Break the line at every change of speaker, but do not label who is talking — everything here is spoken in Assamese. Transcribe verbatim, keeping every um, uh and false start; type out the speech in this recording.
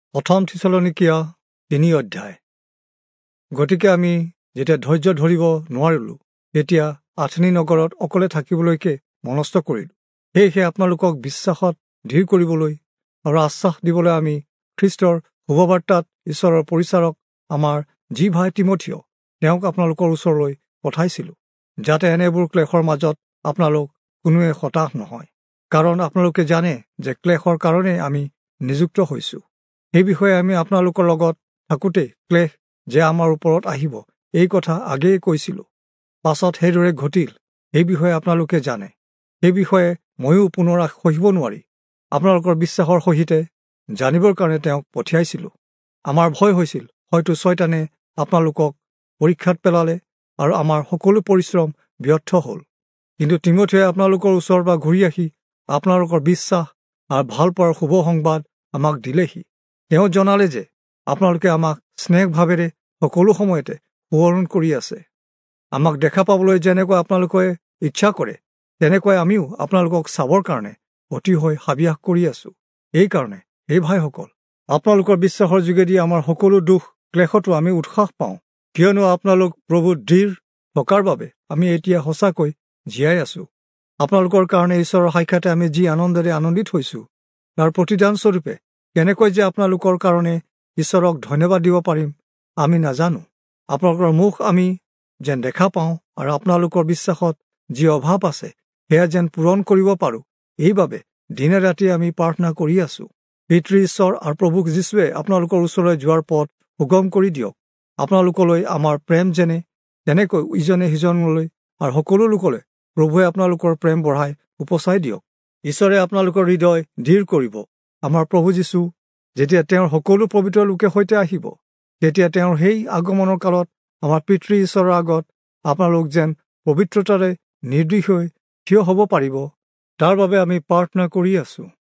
প্ৰথম থিছলনিকিয়া তিনি অধ্যায়। গতিকে আমি যেতিয়া ধৈৰ্য ধৰিব নোৱাৰিলোঁ, তেতিয়া আথেনি নগৰত অকলে থাকিবলৈকে মনস্থ কৰিলোঁ। সেয়েহে আপোনালোকক বিশ্বাসত ধীৰ কৰিবলৈ আৰু আশ্বাস দিবলৈ আমি খ্ৰীষ্টৰ শুভবাৰ্তাত ঈশ্বৰৰ পৰিচাৰক আমাৰ যি ভাই তিমথিয়, তেওঁক আপোনালোকৰ ওচৰলৈ পঠাইছিলোঁ, যাতে এনেবোৰ ক্লেশৰ মাজত আপোনালোক কোনোৱে হতাশ নহয়। কাৰণ আপোনালোকে জানে যে ক্লেশৰ কাৰণে আমি নিযুক্ত হৈছোঁ। সেই বিষয়ে আমি আপোনালোকৰ লগত থাকোঁতেই ক্লেশ যে আমাৰ ওপৰত আহিব, এই কথা আগেয়ে কৈছিলোঁ। পাছত সেইদৰে ঘটিল, সেই বিষয়ে আপোনালোকে জানে। সেই বিষয়ে ময়ো পুনৰ সহিব নোৱাৰি আপোনালোকৰ বিশ্বাসৰ সহিতে জানিবৰ কাৰণে তেওঁক পঠিয়াইছিলোঁ। আমাৰ ভয় হৈছিল, হয়তো ছয়তানে আপোনালোকক পৰীক্ষাত পেলালে আৰু আমাৰ সকলো পৰিশ্ৰম ব্যৰ্থ হ'ল। কিন্তু তিমথিয়ই আপোনালোকৰ ওচৰৰ পৰা ঘূৰি আহি আপোনালোকৰ বিশ্বাস আৰু ভাল পোৱাৰ শুভ সংবাদ আমাক দিলেহি। তেওঁ জনালে যে আপোনালোকে আমাক স্নেহভাৱেৰে সকলো সময়তে সোঁৱৰণ কৰি আছে। আমাক দেখা পাবলৈ যেনেকৈ আপোনালোকে ইচ্ছা কৰে, তেনেকৈ আমিও আপোনালোকক চাবৰ কাৰণে অতিশয় হাবিয়াস কৰি আছোঁ। এইকাৰণে এই ভাইসকল, আপোনালোকৰ বিশ্বাসৰ যোগেদি আমাৰ সকলো দুখ ক্লেশতো আমি উৎসাহ পাওঁ, কিয়নো আপোনালোক প্ৰভুত দৃঢ় থকাৰ বাবে আমি এতিয়া সঁচাকৈ জীয়াই আছোঁ। আপোনালোকৰ কাৰণে ঈশ্বৰৰ সাক্ষাতে আমি যি আনন্দেৰে আনন্দিত হৈছোঁ, তাৰ প্ৰতিদান স্বৰূপে কেনেকৈ যে আপোনালোকৰ কাৰণে ঈশ্বৰক ধন্যবাদ দিব পাৰিম আমি নাজানো। আপোনালোকৰ মুখ আমি যেন দেখা পাওঁ আৰু আপোনালোকৰ বিশ্বাসত যি অভাৱ আছে সেয়া যেন পূৰণ কৰিব পাৰোঁ, এইবাবে দিনে ৰাতিয়ে আমি প্ৰাৰ্থনা কৰি আছোঁ। পিতৃ ঈশ্বৰ আৰু প্ৰভু যীশুৱে আপোনালোকৰ ওচৰলৈ যোৱাৰ পথ সুগম কৰি দিয়ক। আপোনালোকলৈ আমাৰ প্ৰেম যেনে তেনেকৈ ইজনে সিজনলৈ আৰু সকলো লোকলৈ প্ৰভুৱে আপোনালোকৰ প্ৰেম বঢ়াই উপচাই দিয়ক। ঈশ্বৰে আপোনালোকৰ হৃদয় দৃঢ় কৰিব। আমাৰ প্ৰভু যীশু যেতিয়া তেওঁৰ সকলো পবিত্ৰ লোকে সৈতে আহিব, তেতিয়া তেওঁৰ সেই আগমনৰ কালত আমাৰ পিতৃ ঈশ্বৰৰ আগত আপোনালোক যেন পবিত্ৰতাৰে নিৰ্দোষ হৈ থিয় হ'ব পাৰিব, তাৰ বাবে আমি প্ৰাৰ্থনা কৰি আছোঁ।